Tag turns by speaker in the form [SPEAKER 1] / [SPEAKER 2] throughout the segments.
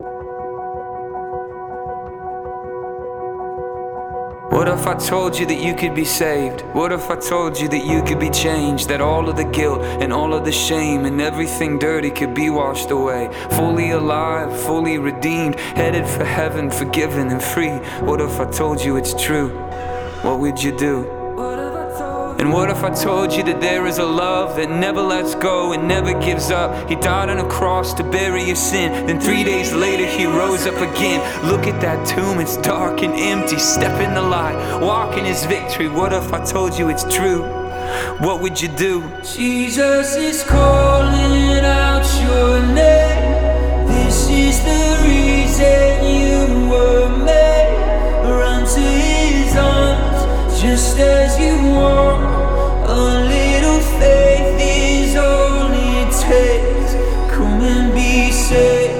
[SPEAKER 1] What if I told you that you could be saved? What if I told you that you could be changed? That all of the guilt and all of the shame and everything dirty could be washed away. Fully alive, fully redeemed, headed for heaven, forgiven and free. What if I told you it's true? What would you do? And what if I told you that there is a love that never lets go and never gives up? He died on a cross to bury your sin, then 3 days later he rose up again. Look at that tomb, it's dark and empty. Step in the light, walk in his victory. What if I told you it's true? What would you do?
[SPEAKER 2] Jesus is calling out your name. This is the reason you were made. Run to his arms just as you are. A little faith is all it takes. Come and be saved.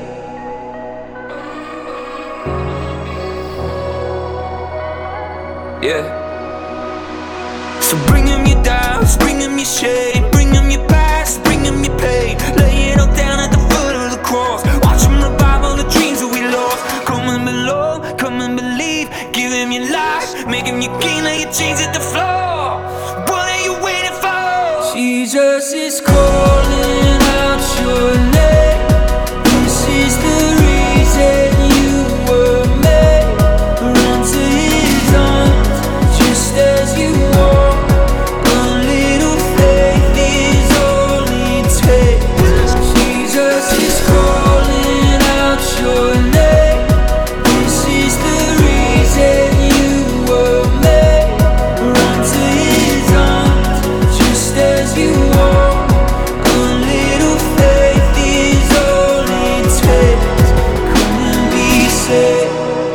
[SPEAKER 1] Yeah. So bring him your doubts, bring him your shame, bring him your past, bring him your pain. Lay it all down at the foot of the cross. Watch him revive all the dreams that we lost. Come and belong, come and believe. Give him your life, make him your king. Lay your chains at the floor. What are you waiting for?
[SPEAKER 2] Jesus is calling out your name. This is the reason you were made. Run to his arms just as you are. A little faith is all it takes. Jesus is calling out your name. This is the reason you were made. Run to his arms just as you are. A little faith is all it takes. Come and be saved.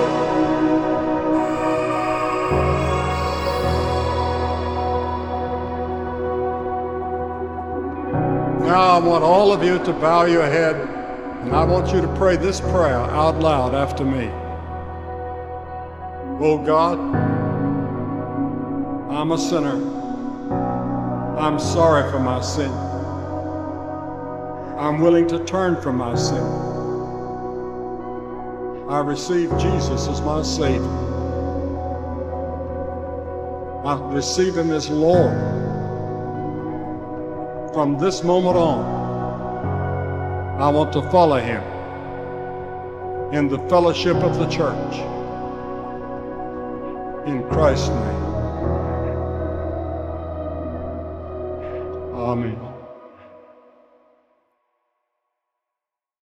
[SPEAKER 3] Now I want all of you to bow your head, and I want you to pray this prayer out loud after me. Oh God, I'm a sinner. I'm sorry for my sin. I'm willing to turn from my sin. I receive Jesus as my Savior. I receive him as Lord. From this moment on, I want to follow him in the fellowship of the church. In Christ's name. Amen.